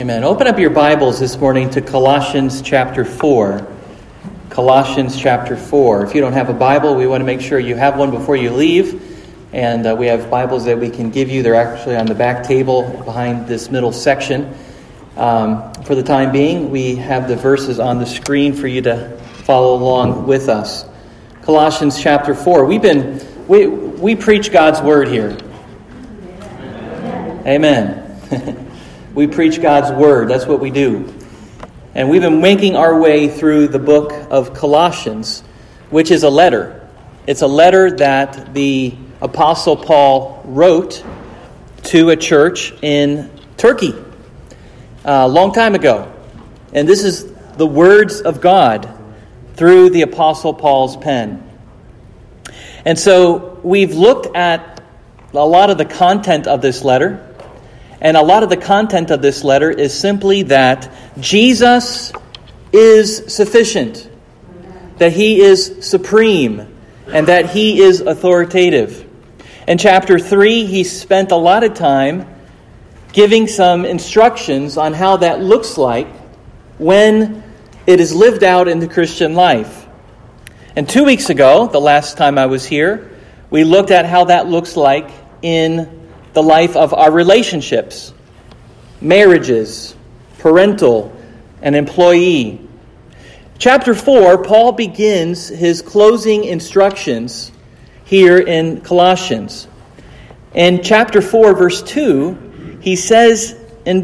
Amen. Open up your Bibles this morning to Colossians chapter 4. Colossians chapter 4. If you don't have a Bible, we want to make sure you have one before you leave. And we have Bibles that we can give you. They're actually on the back table behind this middle section. For the time being, we have the verses on the screen for you to follow along with us. Colossians chapter 4. We preach God's word here. Amen. We preach God's word. That's what we do. And we've been making our way through the book of Colossians, which is a letter. It's a letter that the Apostle Paul wrote to a church in Turkey a long time ago. And this is the words of God through the Apostle Paul's pen. And so we've looked at a lot of the content of this letter. And a lot of the content of this letter is simply that Jesus is sufficient, that He is supreme, and that He is authoritative. In chapter 3, he spent a lot of time giving some instructions on how that looks like when it is lived out in the Christian life. And 2 weeks ago, the last time I was here, we looked at how that looks like in the life of our relationships, marriages, parental, and employee. Chapter 4, Paul begins his closing instructions here in Colossians. In chapter 4, verse 2, he says,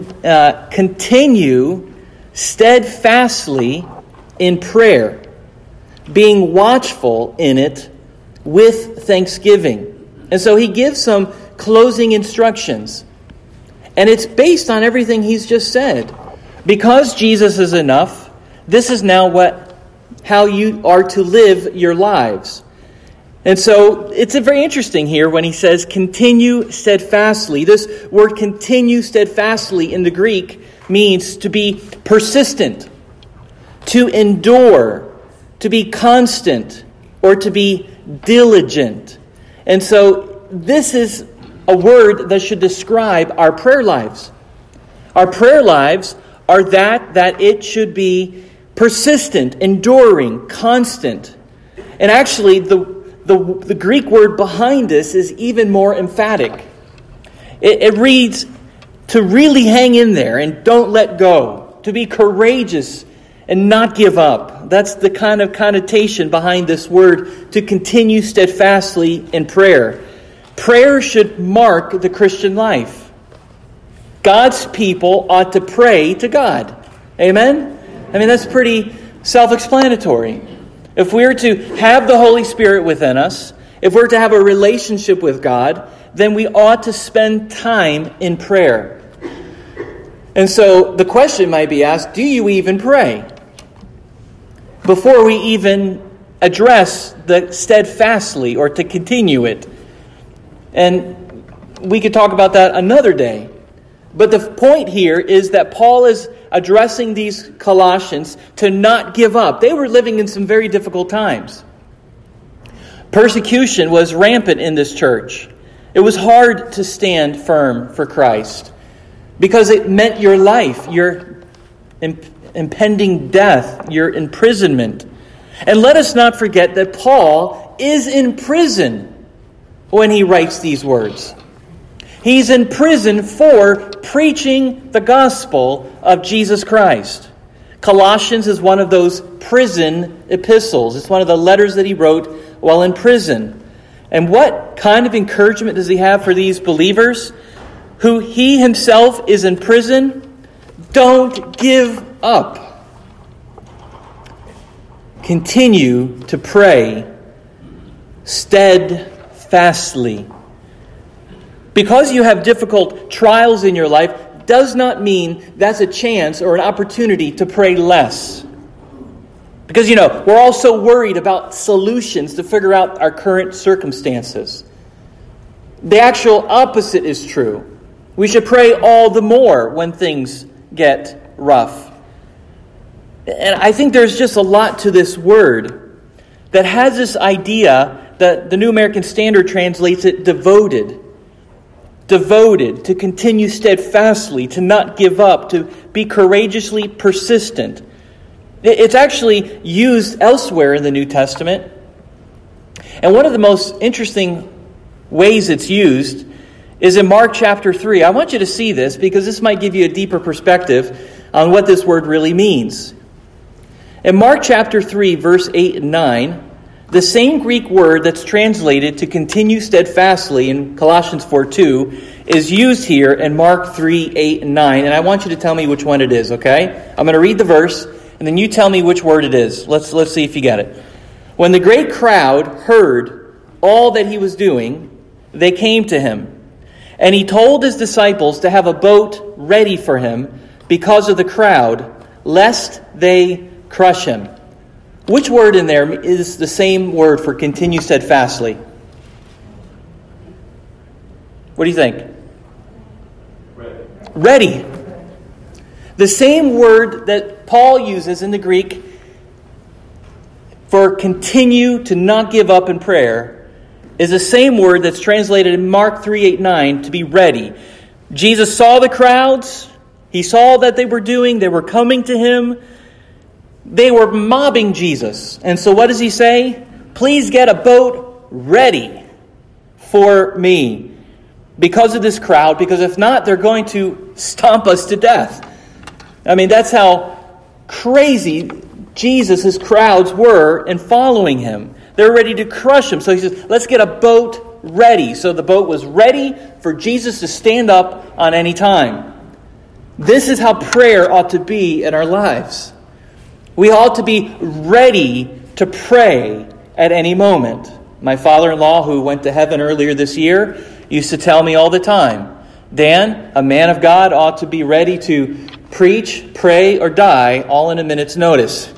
continue steadfastly in prayer, being watchful in it with thanksgiving. And so he gives some closing instructions. And it's based on everything he's just said. Because Jesus is enough, this is now how you are to live your lives. And so it's very interesting here when he says continue steadfastly. This word continue steadfastly in the Greek means to be persistent, to endure, to be constant, or to be diligent. And so this is a word that should describe our prayer lives. Our prayer lives are that it should be persistent, enduring, constant. And actually, the Greek word behind this is even more emphatic. It reads, to really hang in there and don't let go. To be courageous and not give up. That's the kind of connotation behind this word, to continue steadfastly in prayer. Prayer should mark the Christian life. God's people ought to pray to God. Amen? I mean, that's pretty self-explanatory. If we're to have the Holy Spirit within us, if we're to have a relationship with God, then we ought to spend time in prayer. And so the question might be asked, do you even pray? Before we even address the steadfastly or to continue it. And we could talk about that another day. But the point here is that Paul is addressing these Colossians to not give up. They were living in some very difficult times. Persecution was rampant in this church. It was hard to stand firm for Christ because it meant your life, your impending death, your imprisonment. And let us not forget that Paul is in prison when he writes these words. He's in prison for preaching the gospel of Jesus Christ. Colossians is one of those prison epistles. It's one of the letters that he wrote while in prison. And what kind of encouragement does he have for these believers who he himself is in prison? Don't give up. Continue to pray steadfastly. Because you have difficult trials in your life does not mean that's a chance or an opportunity to pray less. Because, we're all so worried about solutions to figure out our current circumstances. The actual opposite is true. We should pray all the more when things get rough. And I think there's just a lot to this word that has this idea that the New American Standard translates it devoted. Devoted, to continue steadfastly, to not give up, to be courageously persistent. It's actually used elsewhere in the New Testament. And one of the most interesting ways it's used is in Mark chapter 3. I want you to see this because this might give you a deeper perspective on what this word really means. In Mark chapter 3, verse 8 and 9, the same Greek word that's translated to continue steadfastly in Colossians 4:2 is used here in Mark 3, 8 and 9. And I want you to tell me which one it is, okay? I'm going to read the verse, and then you tell me which word it is. Let's see if you get it. When the great crowd heard all that he was doing, they came to him. And he told his disciples to have a boat ready for him because of the crowd, lest they crush him. Which word in there is the same word for continue steadfastly? What do you think? Ready. The same word that Paul uses in the Greek for continue to not give up in prayer is the same word that's translated in Mark 3:8-9 to be ready. Jesus saw the crowds. He saw that they were coming to him. They were mobbing Jesus. And so what does he say? Please get a boat ready for me because of this crowd, because if not, they're going to stomp us to death. I mean, that's how crazy Jesus' crowds were in following him. They're ready to crush him. So he says, let's get a boat ready. So the boat was ready for Jesus to stand up on any time. This is how prayer ought to be in our lives. We ought to be ready to pray at any moment. My father-in-law, who went to heaven earlier this year, used to tell me all the time, Dan, a man of God ought to be ready to preach, pray, or die all in a minute's notice.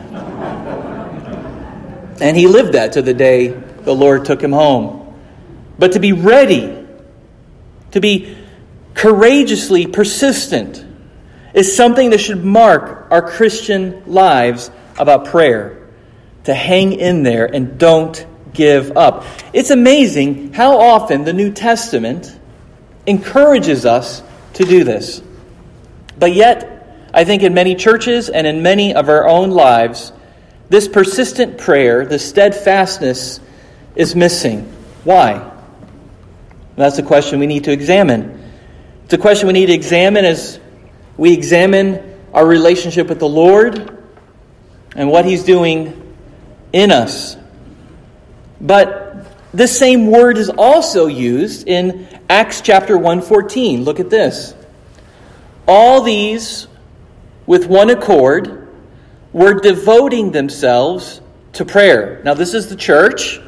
And he lived that to the day the Lord took him home. But to be ready, to be courageously persistent, is something that should mark our Christian lives about prayer. To hang in there and don't give up. It's amazing how often the New Testament encourages us to do this. But yet, I think in many churches and in many of our own lives, this persistent prayer, the steadfastness, is missing. Why? That's a question we need to examine. It's a question we need to examine as we examine our relationship with the Lord and what He's doing in us. But this same word is also used in Acts chapter 1:14. Look at this. All these, with one accord, were devoting themselves to prayer. Now, this is the church.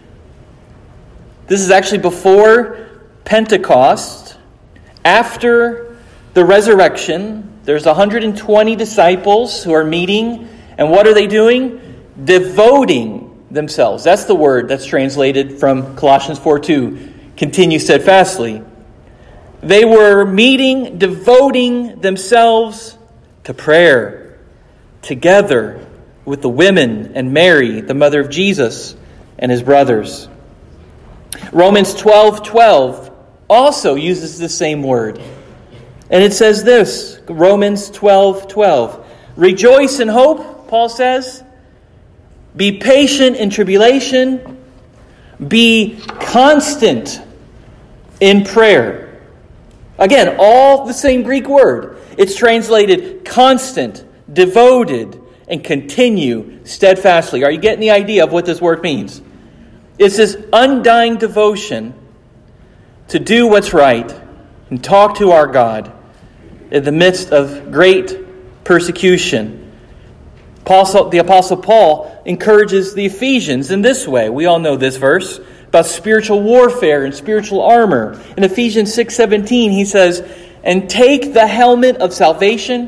This is actually before Pentecost. After the resurrection, there's 120 disciples who are meeting. And what are they doing? Devoting themselves. That's the word that's translated from Colossians 4:2. Continue steadfastly. They were meeting, devoting themselves to prayer, together with the women and Mary, the mother of Jesus, and his brothers. Romans 12:12 also uses the same word. And it says this, Romans 12:12. Rejoice in hope, Paul says. Be patient in tribulation. Be constant in prayer. Again, all the same Greek word. It's translated constant, devoted, and continue steadfastly. Are you getting the idea of what this word means? It's this undying devotion to do what's right and talk to our God in the midst of great persecution. The Apostle Paul encourages the Ephesians in this way. We all know this verse about spiritual warfare and spiritual armor. In Ephesians 6:17, he says, and take the helmet of salvation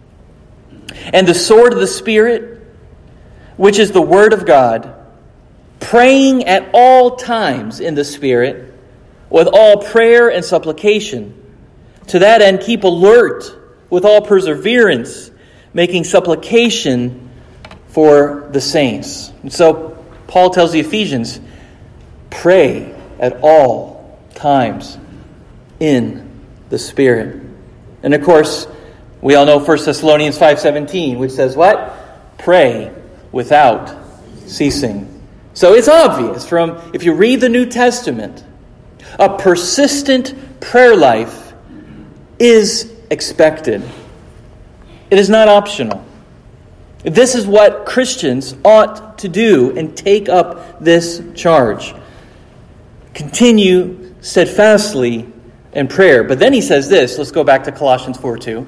and the sword of the Spirit, which is the Word of God, praying at all times in the Spirit, with all prayer and supplication. To that end, keep alert with all perseverance, making supplication for the saints. And so Paul tells the Ephesians, pray at all times in the Spirit. And of course, We all know 1 Thessalonians 5:17, which says what? Pray without ceasing. So it's obvious if you read the New Testament, a persistent prayer life is expected. It is not optional. This is what Christians ought to do and take up this charge. Continue steadfastly in prayer. But then he says this, let's go back to Colossians 4:2.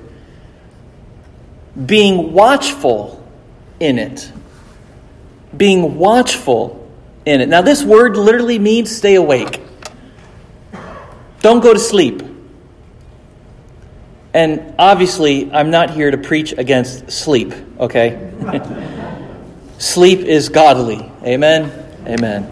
Being watchful in it. Being watchful in it. Now this word literally means stay awake. Don't go to sleep. And obviously, I'm not here to preach against sleep, okay? Sleep is godly. Amen? Amen.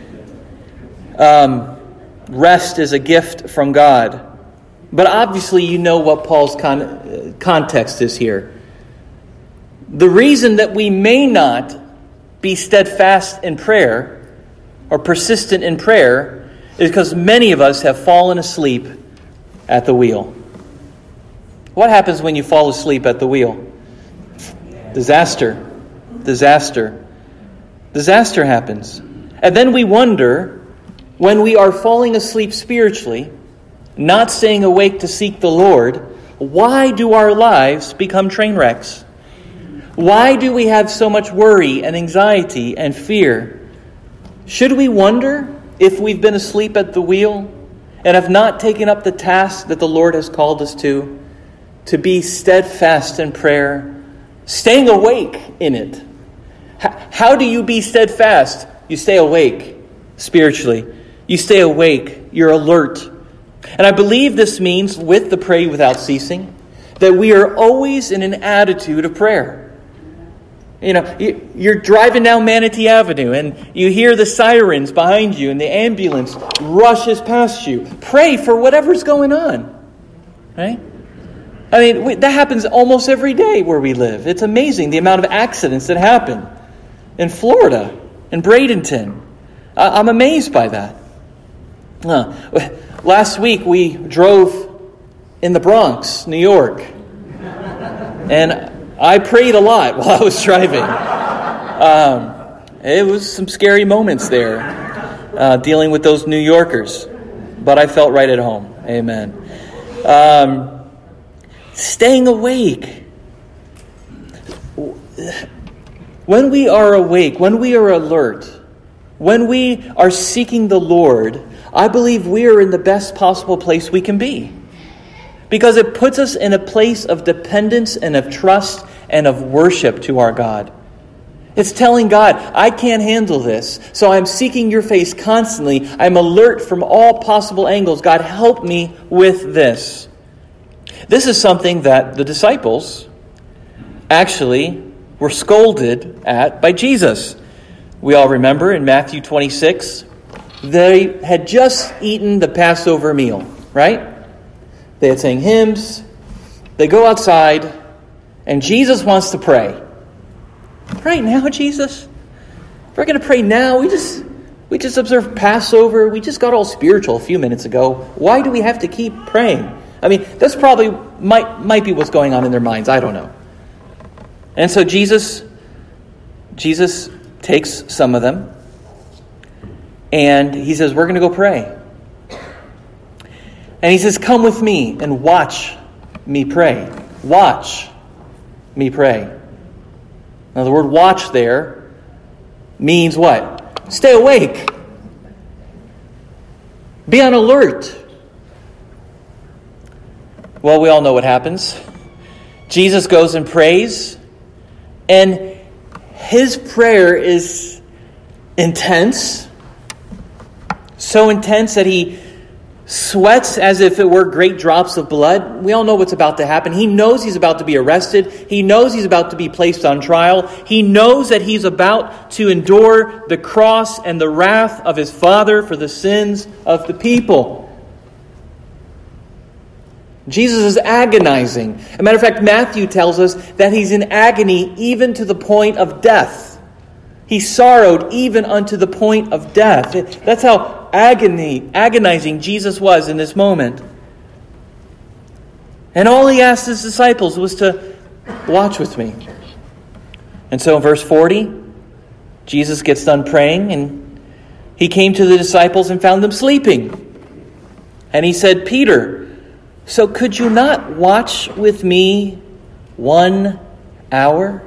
Rest is a gift from God. But obviously, you know what Paul's context is here. The reason that we may not be steadfast in prayer or persistent in prayer is because many of us have fallen asleep at the wheel. What happens when you fall asleep at the wheel? Disaster. Disaster. Disaster happens. And then we wonder, when we are falling asleep spiritually, not staying awake to seek the Lord, why do our lives become train wrecks? Why do we have so much worry and anxiety and fear? Should we wonder if we've been asleep at the wheel and have not taken up the task that the Lord has called us to be steadfast in prayer, staying awake in it? How do you be steadfast? You stay awake spiritually. You stay awake. You're alert. And I believe this means, with the pray without ceasing, that we are always in an attitude of prayer. You know, you're driving down Manatee Avenue and you hear the sirens behind you and the ambulance rushes past you. Pray for whatever's going on. Right? I mean, that happens almost every day where we live. It's amazing the amount of accidents that happen in Florida, in Bradenton. I'm amazed by that. Last week we drove in the Bronx, New York. And I prayed a lot while I was driving. It was some scary moments there, dealing with those New Yorkers. But I felt right at home. Amen. Staying awake. When we are awake, when we are alert, when we are seeking the Lord, I believe we are in the best possible place we can be. Because it puts us in a place of dependence and of trust and of worship to our God. It's telling God, I can't handle this, so I'm seeking your face constantly. I'm alert from all possible angles. God, help me with this. This is something that the disciples actually were scolded at by Jesus. We all remember in Matthew 26, they had just eaten the Passover meal, right? They had sang hymns. They go outside, and Jesus wants to pray. Right now, Jesus? We're going to pray now. We just observed Passover. We just got all spiritual a few minutes ago. Why do we have to keep praying? I mean, that's probably might be what's going on in their minds. I don't know. And so Jesus takes some of them, and he says, we're going to go pray. And he says, come with me and watch me pray. Watch me pray. Now the word watch there means what? Stay awake. Be on alert. Well, we all know what happens. Jesus goes and prays, and his prayer is intense. So intense that he sweats as if it were great drops of blood. We all know what's about to happen. He knows he's about to be arrested. He knows he's about to be placed on trial. He knows that he's about to endure the cross and the wrath of his Father for the sins of the people. Jesus is agonizing. As a matter of fact, Matthew tells us that he's in agony even to the point of death. He sorrowed even unto the point of death. That's how agonizing Jesus was in this moment. And all he asked his disciples was to watch with me. And so in verse 40, Jesus gets done praying, and he came to the disciples and found them sleeping. And he said, Peter, so could you not watch with me 1 hour?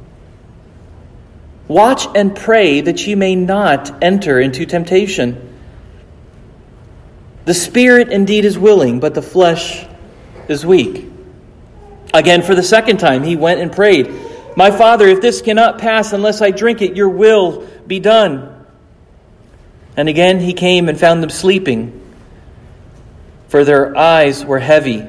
Watch and pray that you may not enter into temptation. The spirit indeed is willing, but the flesh is weak. Again, for the second time, he went and prayed, My Father, if this cannot pass unless I drink it, your will be done. And again he came and found them sleeping, for their eyes were heavy.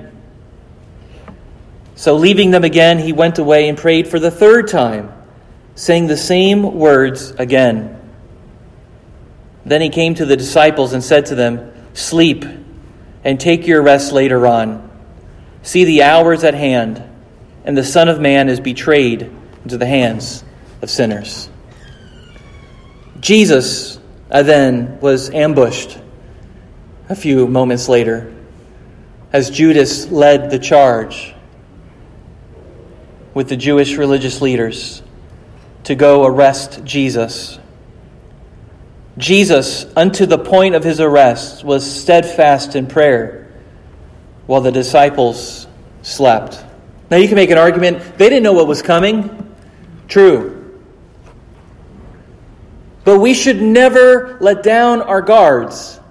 So leaving them again, he went away and prayed for the third time, saying the same words again. Then he came to the disciples and said to them, Sleep and take your rest later on. See, the hour is at hand, and the Son of Man is betrayed into the hands of sinners. Jesus then was ambushed a few moments later as Judas led the charge with the Jewish religious leaders to go arrest Jesus. Jesus, unto the point of his arrest, was steadfast in prayer while the disciples slept. Now you can make an argument, they didn't know what was coming. True. But we should never let down our guards.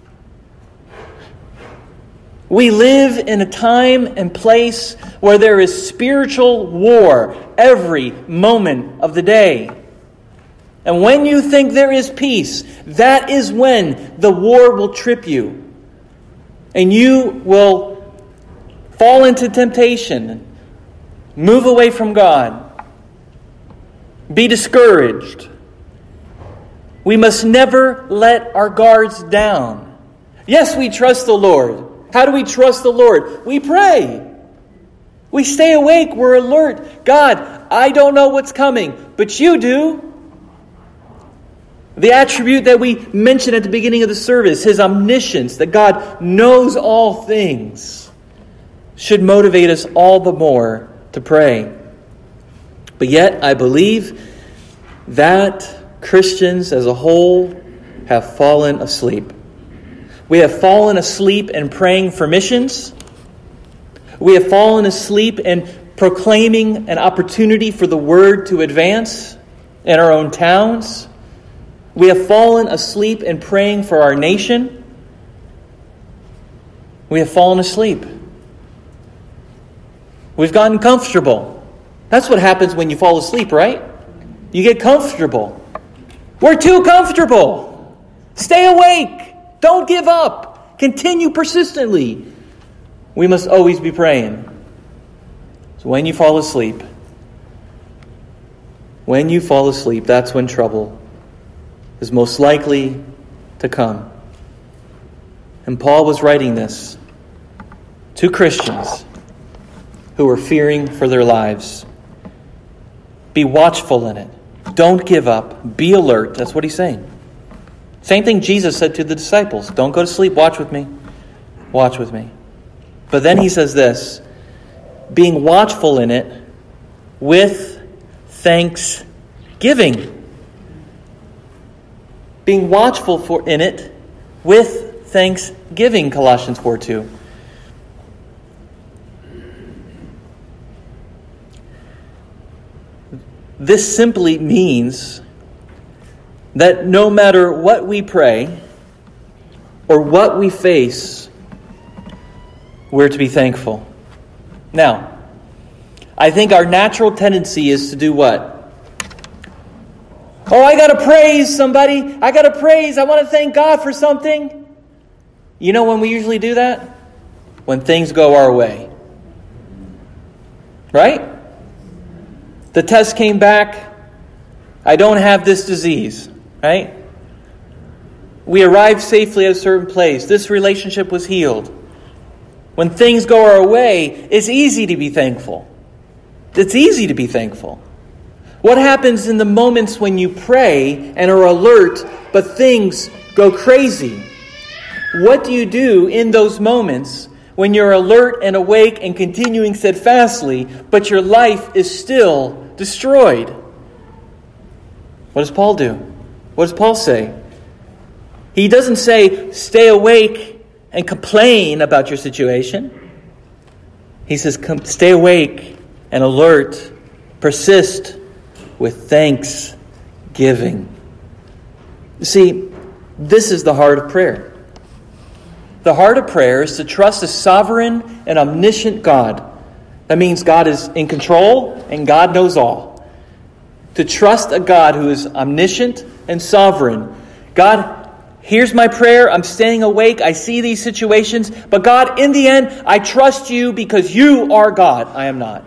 We live in a time and place where there is spiritual war every moment of the day. And when you think there is peace, that is when the war will trip you. And you will fall into temptation, move away from God, be discouraged. We must never let our guards down. Yes, we trust the Lord. How do we trust the Lord? We pray. We stay awake. We're alert. God, I don't know what's coming, but you do. The attribute that we mentioned at the beginning of the service, his omniscience, that God knows all things, should motivate us all the more to pray. But yet, I believe that Christians as a whole have fallen asleep. We have fallen asleep in praying for missions. We have fallen asleep in proclaiming an opportunity for the word to advance in our own towns. We have fallen asleep in praying for our nation. We have fallen asleep. We've gotten comfortable. That's what happens when you fall asleep, right? You get comfortable. We're too comfortable. Stay awake. Don't give up. Continue persistently. We must always be praying. So when you fall asleep, that's when trouble is most likely to come. And Paul was writing this to Christians who were fearing for their lives. Be watchful in it. Don't give up. Be alert. That's what he's saying. Same thing Jesus said to the disciples. Don't go to sleep. Watch with me. Watch with me. But then he says this, being watchful in it with thanksgiving. Being watchful in it with thanksgiving, Colossians 4:2. This simply means that no matter what we pray or what we face, we're to be thankful. Now, I think our natural tendency is to do what? Oh, I got to praise somebody. I got to praise. I want to thank God for something. You know when we usually do that? When things go our way. Right? The test came back. I don't have this disease. Right? We arrived safely at a certain place. This relationship was healed. When things go our way, it's easy to be thankful. It's easy to be thankful. What happens in the moments when you pray and are alert, but things go crazy? What do you do in those moments when you're alert and awake and continuing steadfastly, but your life is still destroyed. What does Paul do? What does Paul say? He doesn't say, stay awake and complain about your situation. He says, stay awake and alert, persist with thanksgiving. You see, this is the heart of prayer. The heart of prayer is to trust a sovereign and omniscient God. That means God is in control and God knows all. To trust a God who is omniscient and sovereign. God, here's my prayer. I'm staying awake. I see these situations. But God, in the end, I trust you because you are God. I am not.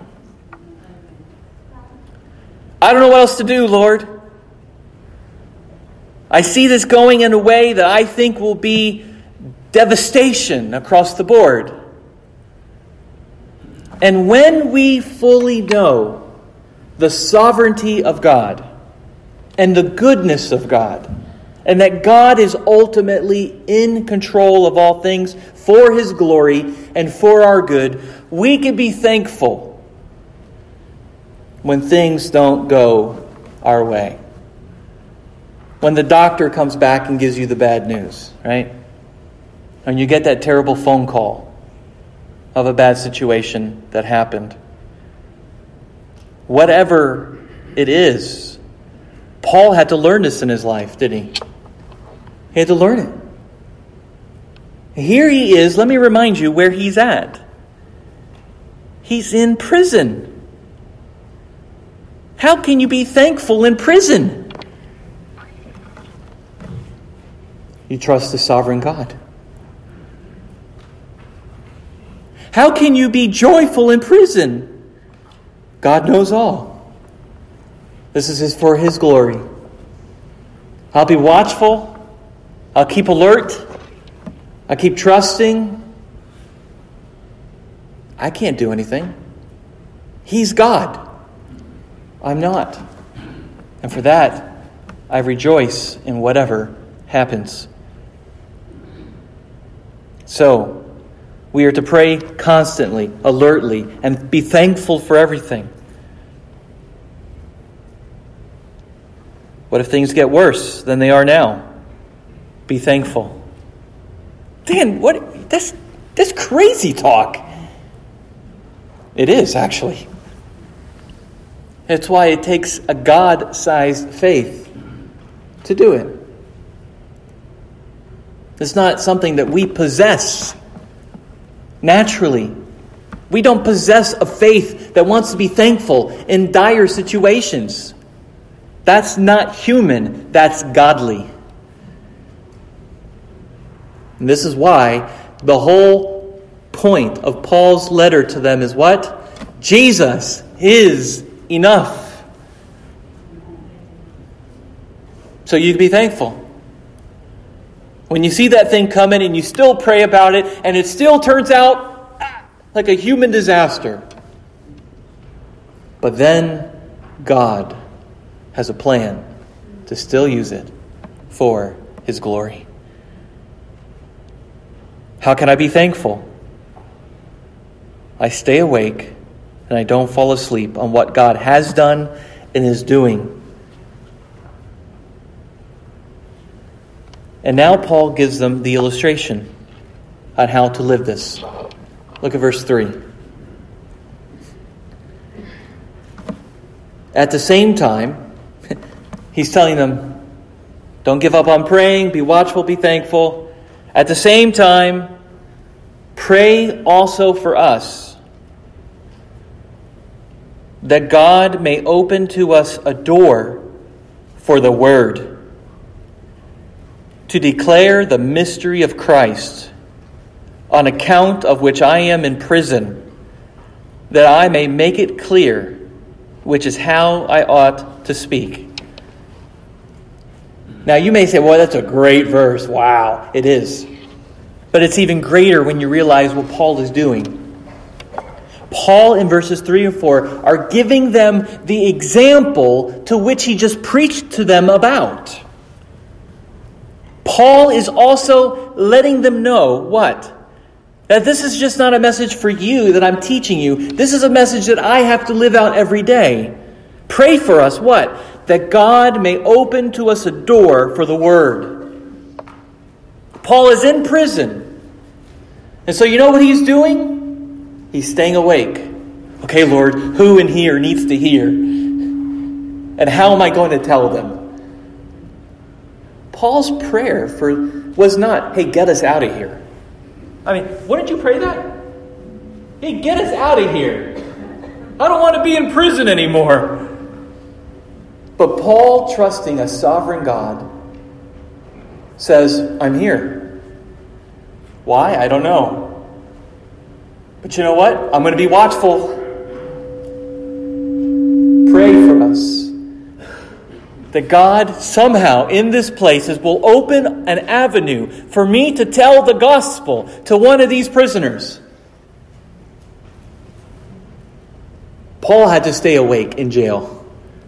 I don't know what else to do, Lord. I see this going in a way that I think will be devastation across the board. And when we fully know the sovereignty of God and the goodness of God, and that God is ultimately in control of all things for His glory and for our good, we can be thankful when things don't go our way. When the doctor comes back and gives you the bad news, right? And you get that terrible phone call of a bad situation that happened. Whatever it is, Paul had to learn this in his life, didn't he? He had to learn it. Here he is. Let me remind you where he's at. He's in prison. How can you be thankful in prison? You trust the sovereign God. How can you be joyful in prison? God knows all. This is for His glory. I'll be watchful. I'll keep alert. I'll keep trusting. I can't do anything. He's God. I'm not. And for that, I rejoice in whatever happens. So, we are to pray constantly, alertly, and be thankful for everything. What if things get worse than they are now? Be thankful. Dan, what? That's crazy talk. It is, actually. It's why it takes a God-sized faith to do it. It's not something that we possess naturally. We don't possess a faith that wants to be thankful in dire situations. That's not human. That's godly. And this is why the whole point of Paul's letter to them is what? Jesus is enough. So you can be thankful. When you see that thing coming and you still pray about it and it still turns out like a human disaster. But then God has a plan to still use it for His glory. How can I be thankful? I stay awake and I don't fall asleep on what God has done and is doing. And now Paul gives them the illustration on how to live this. Look at verse 3. At the same time, he's telling them, don't give up on praying, be watchful, be thankful. At the same time, pray also for us, that God may open to us a door for the word, to declare the mystery of Christ, on account of which I am in prison, that I may make it clear, which is how I ought to speak. Now you may say, well, that's a great verse. Wow, it is. But it's even greater when you realize what Paul is doing. Paul in verses 3 and 4 are giving them the example to which he just preached to them about. Paul is also letting them know what? That this is just not a message for you that I'm teaching you. This is a message that I have to live out every day. Pray for us, what? That God may open to us a door for the Word. Paul is in prison. And so you know what he's doing? He's staying awake. Okay, Lord, who in here needs to hear? And how am I going to tell them? Paul's prayer was not, hey, get us out of here. I mean, wouldn't you pray that? Hey, get us out of here. I don't want to be in prison anymore. But Paul, trusting a sovereign God, says, I'm here. Why? I don't know. But you know what? I'm going to be watchful. Pray for us. That God somehow in this place will open an avenue for me to tell the gospel to one of these prisoners. Paul had to stay awake in jail.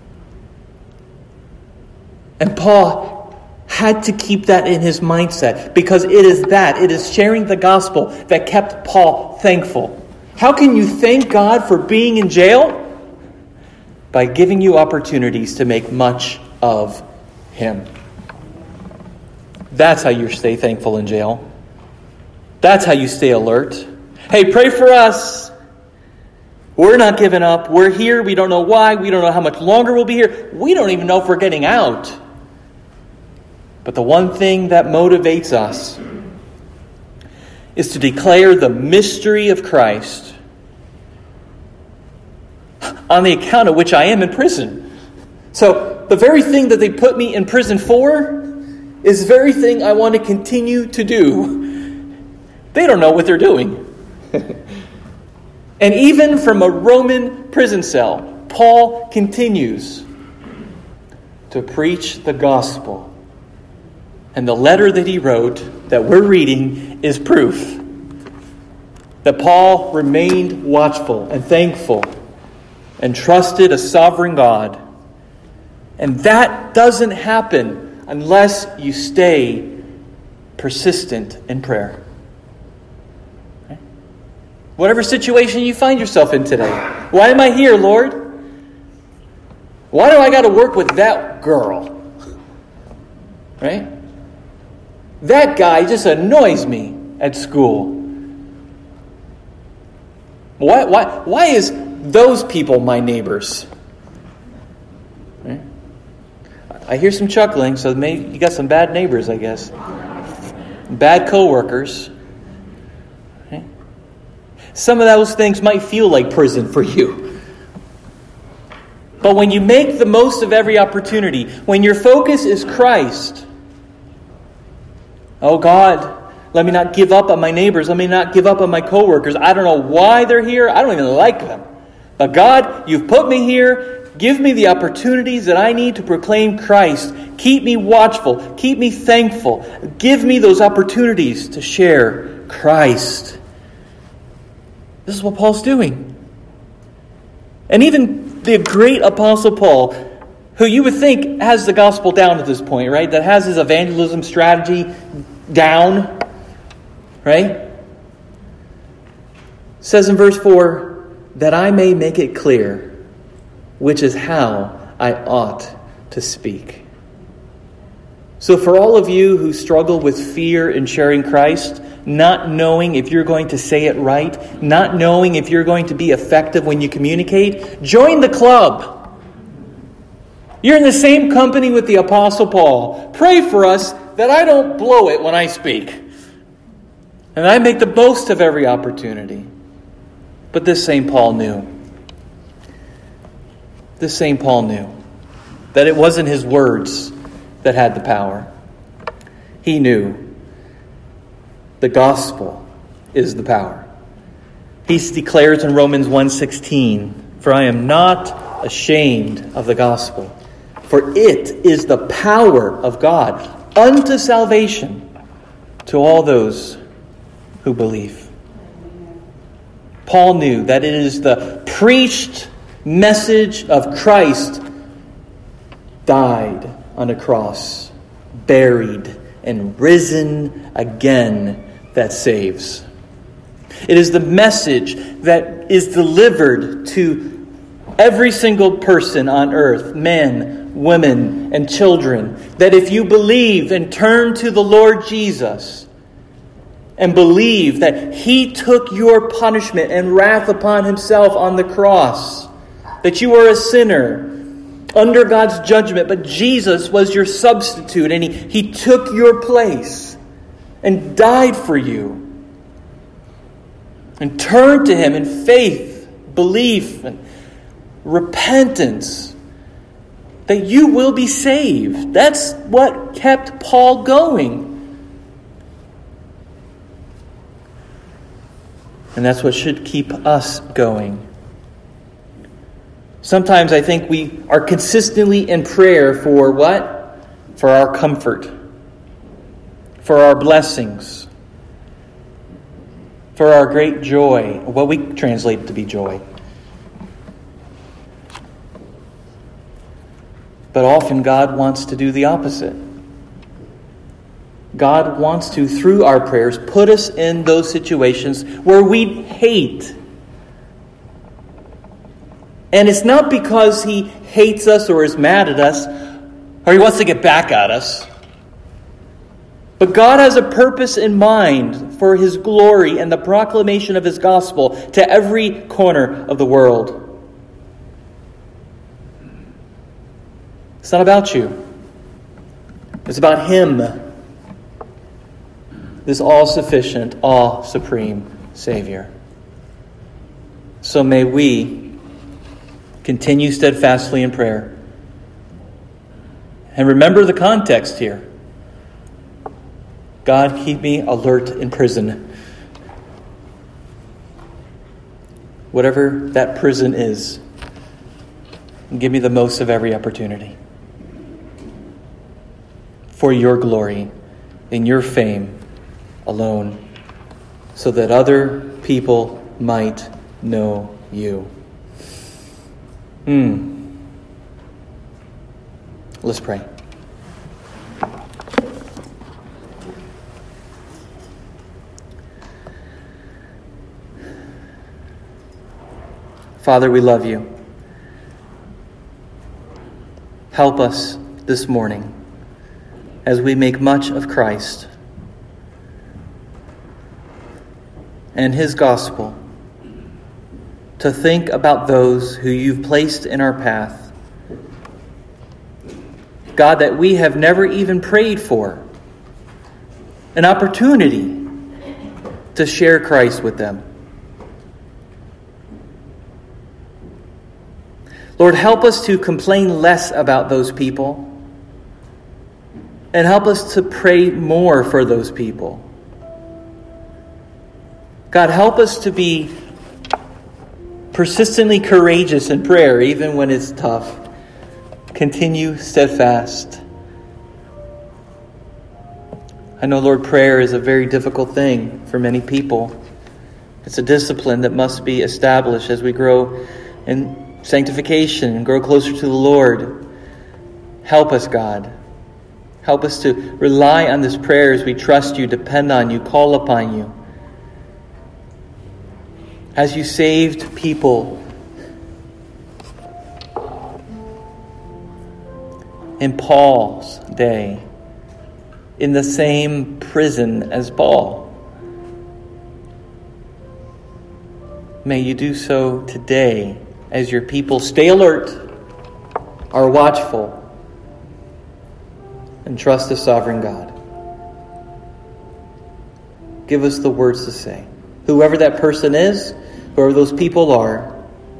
And Paul had to keep that in his mindset because it is sharing the gospel that kept Paul thankful. How can you thank God for being in jail? By giving you opportunities to make much of Him. That's how you stay thankful in jail. That's how you stay alert. Hey, pray for us. We're not giving up. We're here. We don't know why. We don't know how much longer we'll be here. We don't even know if we're getting out. But the one thing that motivates us is to declare the mystery of Christ, on the account of which I am in prison. So the very thing that they put me in prison for is the very thing I want to continue to do. They don't know what they're doing. And even from a Roman prison cell, Paul continues to preach the gospel. And the letter that he wrote that we're reading is proof that Paul remained watchful and thankful and trusted a sovereign God. And that doesn't happen unless you stay persistent in prayer. Okay? Whatever situation you find yourself in today. Why am I here, Lord? Why do I got to work with that girl? Right? That guy just annoys me at school. Why is those people my neighbors? Right? I hear some chuckling, so maybe you got some bad neighbors, I guess. Bad coworkers. Okay? Some of those things might feel like prison for you. But when you make the most of every opportunity, when your focus is Christ, oh God, let me not give up on my neighbors. Let me not give up on my coworkers. I don't know why they're here. I don't even like them. But God, you've put me here. Give me the opportunities that I need to proclaim Christ. Keep me watchful. Keep me thankful. Give me those opportunities to share Christ. This is what Paul's doing. And even the great Apostle Paul, who you would think has the gospel down at this point, right? That has his evangelism strategy down, right? Says in verse 4, that I may make it clear which is how I ought to speak. So for all of you who struggle with fear in sharing Christ, not knowing if you're going to say it right, not knowing if you're going to be effective when you communicate, join the club. You're in the same company with the Apostle Paul. Pray for us that I don't blow it when I speak. And I make the most of every opportunity. But this same Paul knew. This same Paul knew that it wasn't his words that had the power. He knew the gospel is the power. He declares in Romans 1:16, "For I am not ashamed of the gospel, for it is the power of God unto salvation to all those who believe." Paul knew that it is the preached message of Christ died on a cross, buried, and risen again that saves. It is the message that is delivered to every single person on earth, men, women, and children, that if you believe and turn to the Lord Jesus and believe that He took your punishment and wrath upon Himself on the cross, that you are a sinner under God's judgment, but Jesus was your substitute, and He took your place and died for you. And turn to Him in faith, belief, and repentance, that you will be saved. That's what kept Paul going. And that's what should keep us going. Sometimes I think we are consistently in prayer for what? For our comfort, for our blessings, for our great joy, what we translate to be joy. But often God wants to do the opposite. God wants to, through our prayers, put us in those situations where we hate. And it's not because He hates us or is mad at us, or He wants to get back at us. But God has a purpose in mind for His glory and the proclamation of His gospel to every corner of the world. It's not about you. It's about Him, this all-sufficient, all-supreme Savior. So may we continue steadfastly in prayer. And remember the context here. God, keep me alert in prison. Whatever that prison is, give me the most of every opportunity. For your glory, in your fame alone, so that other people might know you. Let's pray. Father, we love you. Help us this morning as we make much of Christ and His gospel to think about those who you've placed in our path. God, that we have never even prayed for an opportunity to share Christ with them. Lord, help us to complain less about those people and help us to pray more for those people. God, help us to be persistently courageous in prayer, even when it's tough. Continue steadfast. I know, Lord, prayer is a very difficult thing for many people. It's a discipline that must be established as we grow in sanctification and grow closer to the Lord. Help us, God. Help us to rely on this prayer as we trust you, depend on you, call upon you. As you saved people in Paul's day, in the same prison as Paul, may you do so today as your people stay alert, are watchful, and trust the sovereign God. Give us the words to say. Whoever that person is, whoever those people are,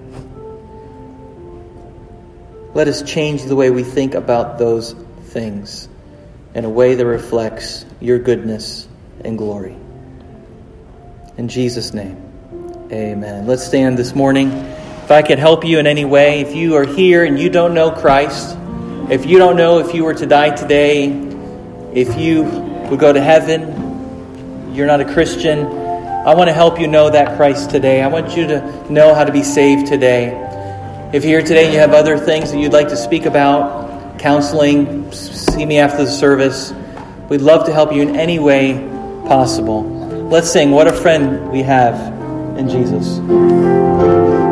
let us change the way we think about those things in a way that reflects your goodness and glory. In Jesus' name, amen. Let's stand this morning. If I can help you in any way, if you are here and you don't know Christ, if you don't know if you were to die today, if you would go to heaven, you're not a Christian, I want to help you know that Christ today. I want you to know how to be saved today. If you're here today and you have other things that you'd like to speak about, counseling, see me after the service. We'd love to help you in any way possible. Let's sing, "What a Friend We Have in Jesus."